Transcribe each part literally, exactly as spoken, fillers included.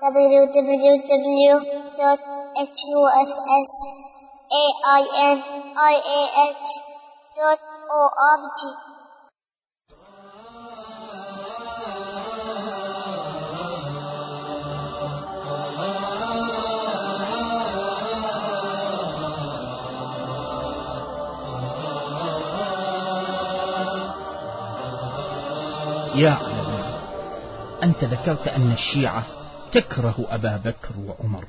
w w w dot huss ainih dot org. يا علوي، أنت ذكرت أن الشيعة تكره أبا بكر وعمر،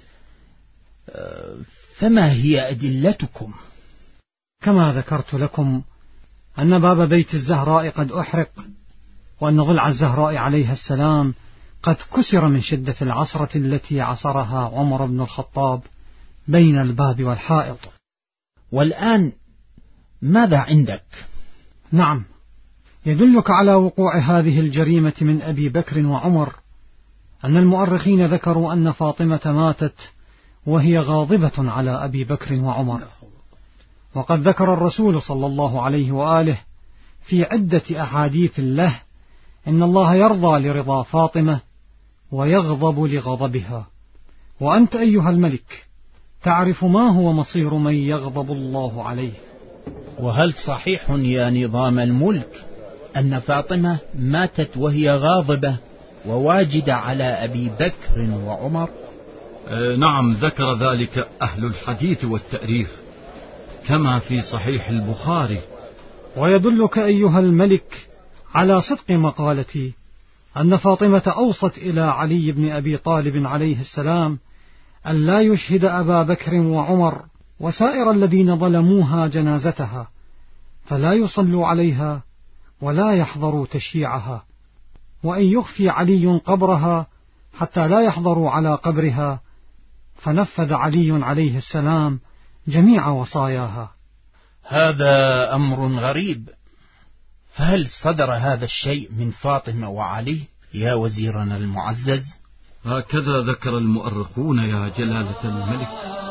فما هي أدلتكم؟ كما ذكرت لكم أن باب بيت الزهراء قد أحرق، وأن ضلع الزهراء عليها السلام قد كسر من شدة العصرة التي عصرها عمر بن الخطاب بين الباب والحائط. والآن ماذا عندك؟ نعم، يدلك على وقوع هذه الجريمة من أبي بكر وعمر أن المؤرخين ذكروا أن فاطمة ماتت وهي غاضبة على أبي بكر وعمر، وقد ذكر الرسول صلى الله عليه وآله في عدة أحاديث له إن الله يرضى لرضا فاطمة ويغضب لغضبها، وأنت أيها الملك تعرف ما هو مصير من يغضب الله عليه. وهل صحيح يا نظام الملك أن فاطمة ماتت وهي غاضبة وواجدة على أبي بكر وعمر؟ آه نعم، ذكر ذلك أهل الحديث والتاريخ كما في صحيح البخاري. ويدلك أيها الملك على صدق مقالتي أن فاطمة أوصت إلى علي بن أبي طالب عليه السلام أن لا يشهد أبا بكر وعمر وسائر الذين ظلموها جنازتها، فلا يصلوا عليها ولا يحضروا تشييعها، وإن يخفي علي قبرها حتى لا يحضروا على قبرها، فنفذ علي عليه السلام جميع وصاياها. هذا أمر غريب، فهل صدر هذا الشيء من فاطمة وعلي يا وزيرنا المعزز؟ هكذا ذكر المؤرخون يا جلالة الملك.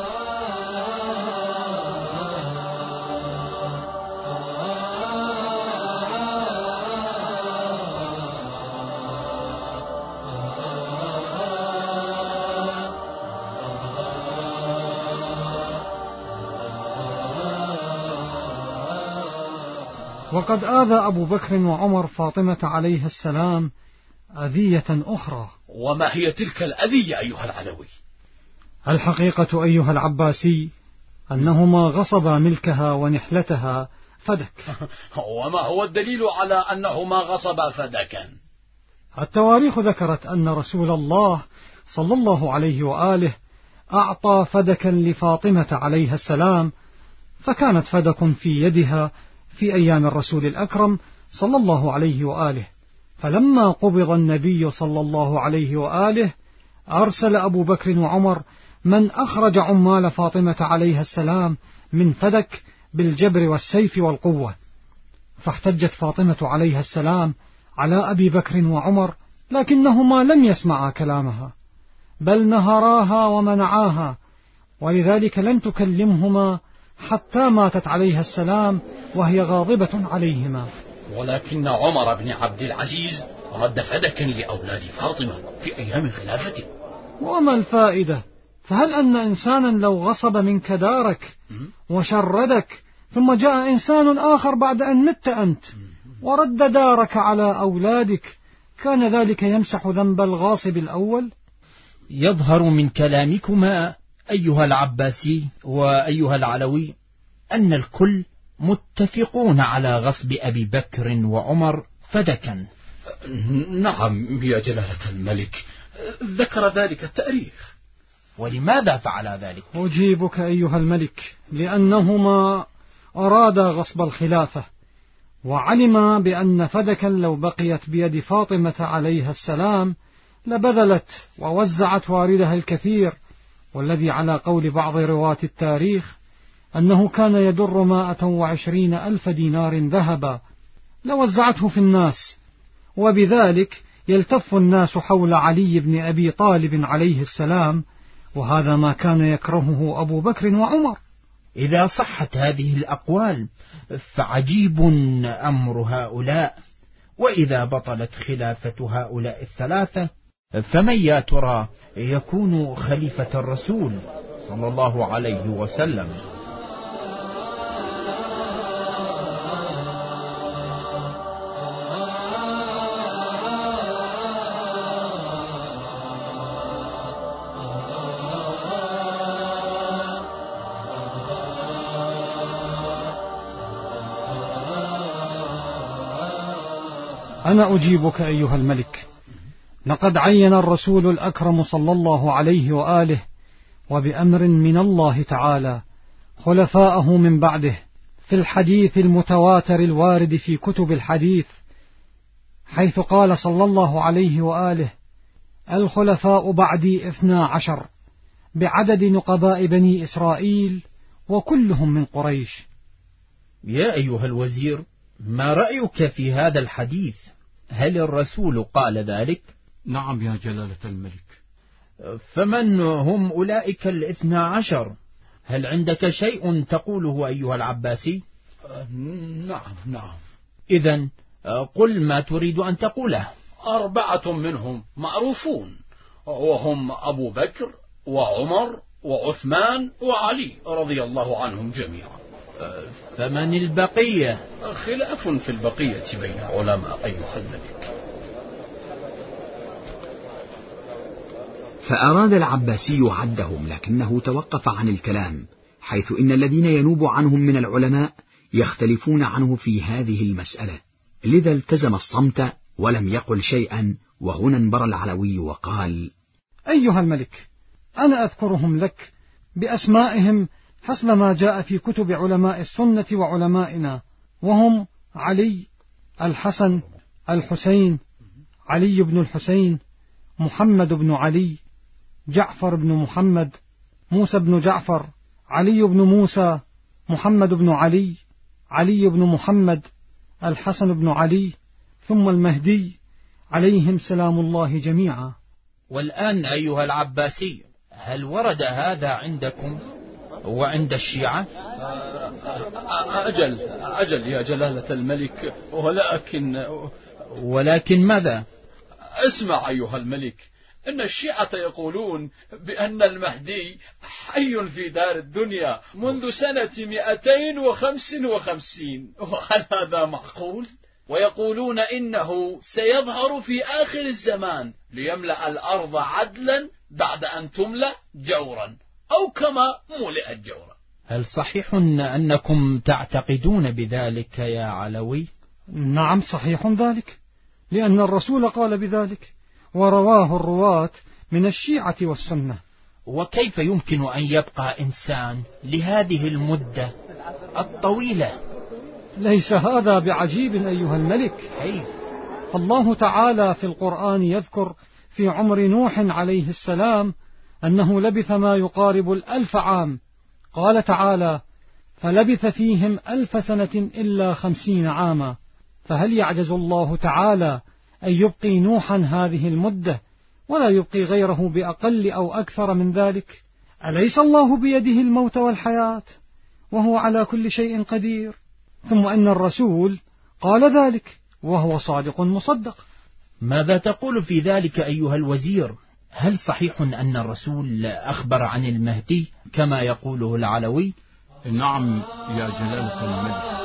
وقد آذى أبو بكر وعمر فاطمة عليها السلام أذية أخرى. وما هي تلك الأذية أيها العلوي؟ الحقيقة أيها العباسي أنهما غصبا ملكها ونحلتها فدك. وما هو الدليل على أنهما غصبا فدكا؟ التواريخ ذكرت أن رسول الله صلى الله عليه وآله أعطى فدكا لفاطمة عليها السلام، فكانت فدك في يدها في أيام الرسول الأكرم صلى الله عليه وآله، فلما قبض النبي صلى الله عليه وآله أرسل أبو بكر وعمر من أخرج عمال فاطمة عليها السلام من فدك بالجبر والسيف والقوة، فاحتجت فاطمة عليها السلام على أبي بكر وعمر، لكنهما لم يسمعا كلامها بل نهراها ومنعاها، ولذلك لم تكلمهما حتى ماتت عليها السلام وهي غاضبة عليهما. ولكن عمر بن عبد العزيز رد فدكا لأولاد فاطمة في أيام خلافته. وما الفائدة؟ فهل أن إنسانا لو غصب منك دارك وشردك ثم جاء إنسان آخر بعد أن مت أنت ورد دارك على أولادك، كان ذلك يمسح ذنب الغاصب الأول؟ يظهر من كلامكما أيها العباسي وأيها العلوي أن الكل متفقون على غصب أبي بكر وعمر فدكا. نعم يا جلالة الملك، ذكر ذلك التاريخ. ولماذا فعل ذلك؟ أجيبك أيها الملك، لأنهما أرادا غصب الخلافة، وعلما بأن فدكا لو بقيت بيد فاطمة عليها السلام لبذلت ووزعت واردها الكثير، والذي على قول بعض رواة التاريخ أنه كان يدر مائة وعشرين ألف دينار ذهبا، لوزعته في الناس، وبذلك يلتف الناس حول علي بن أبي طالب عليه السلام، وهذا ما كان يكرهه أبو بكر وعمر. إذا صحت هذه الأقوال فعجيب أمر هؤلاء، وإذا بطلت خلافة هؤلاء الثلاثة فمن يا ترى يكون خليفة الرسول صلى الله عليه وسلم؟ أنا أجيبك أيها الملك. لقد عين الرسول الأكرم صلى الله عليه وآله وبأمر من الله تعالى خلفاءه من بعده في الحديث المتواتر الوارد في كتب الحديث، حيث قال صلى الله عليه وآله: الخلفاء بعدي اثنا عشر بعدد نقباء بني إسرائيل وكلهم من قريش. يا أيها الوزير، ما رأيك في هذا الحديث؟ هل الرسول قال ذلك؟ نعم يا جلالة الملك. فمن هم أولئك الاثنى عشر؟ هل عندك شيء تقوله أيها العباسي؟ نعم نعم. إذن قل ما تريد أن تقوله. أربعة منهم معروفون، وهم أبو بكر وعمر وعثمان وعلي رضي الله عنهم جميعا. فمن البقية؟ خلاف في البقية بين العلماء أيها الملك. فأراد العباسي عدهم، لكنه توقف عن الكلام، حيث إن الذين ينوب عنهم من العلماء يختلفون عنه في هذه المسألة، لذا التزم الصمت ولم يقل شيئا. وهنا انبر العلوي وقال: أيها الملك، أنا أذكرهم لك بأسمائهم حسب ما جاء في كتب علماء السنة وعلمائنا، وهم علي، الحسن، الحسين، علي بن الحسين، محمد بن علي، جعفر بن محمد، موسى بن جعفر، علي بن موسى، محمد بن علي، علي بن محمد، الحسن بن علي، ثم المهدي، عليهم سلام الله جميعا. والآن أيها العباسي، هل ورد هذا عندكم وعند الشيعة؟ أجل أجل يا جلالة الملك، ولكن ولكن ماذا؟ اسمع أيها الملك، إن الشيعة يقولون بأن المهدي حي في دار الدنيا منذ سنة مئتين وخمس وخمسين، وهل هذا معقول؟ ويقولون إنه سيظهر في آخر الزمان ليملأ الأرض عدلا بعد أن تملأ جورا، أو كما ملئت جورا. هل صحيح أنكم تعتقدون بذلك يا علوي؟ نعم صحيح ذلك، لأن الرسول قال بذلك، ورواه الرواة من الشيعة والسنة. وكيف يمكن أن يبقى إنسان لهذه المدة الطويلة؟ ليس هذا بعجيب أيها الملك. كيف؟ الله تعالى في القرآن يذكر في عمر نوح عليه السلام أنه لبث ما يقارب الألف عام. قال تعالى: فلبث فيهم ألف سنة إلا خمسين عاما. فهل يعجز الله تعالى أن يبقي نوحا هذه المدة ولا يبقي غيره بأقل أو أكثر من ذلك؟ أليس الله بيده الموت والحياة وهو على كل شيء قدير؟ ثم أن الرسول قال ذلك وهو صادق مصدق. ماذا تقول في ذلك أيها الوزير؟ هل صحيح أن الرسول أخبر عن المهدي كما يقوله العلوي؟ نعم يا جلالة الملك.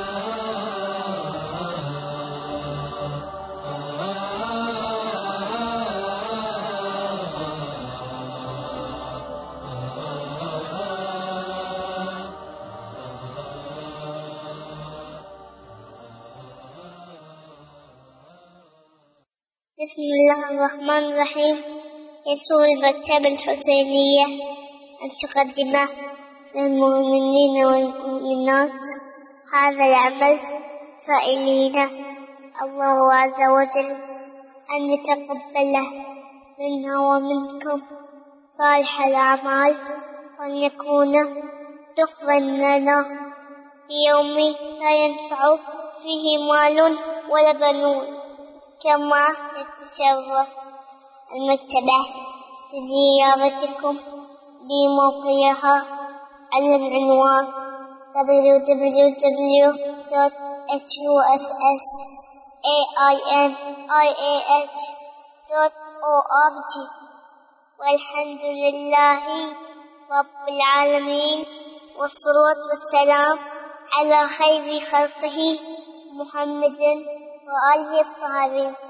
بسم الله الرحمن الرحيم. يسر المكتبة الحسينية أن تقدم للمؤمنين والمؤمنات هذا العمل، سائلين الله عز وجل أن يتقبله منا ومنكم صالح الأعمال، وأن يكون دخلا لنا في يوم لا ينفع فيه مال ولا بنون. كما يتشرف المكتبة بزيارتكم بموقعها على العنوان دبليو دبليو دبليو دوت إتش يو إس إس إيه آي إن آي إيه إتش دوت or object. Walhamdulillahi Rabbil Alameen. والصلاة والسلام على خير خلقه محمد وآله الطاهرين.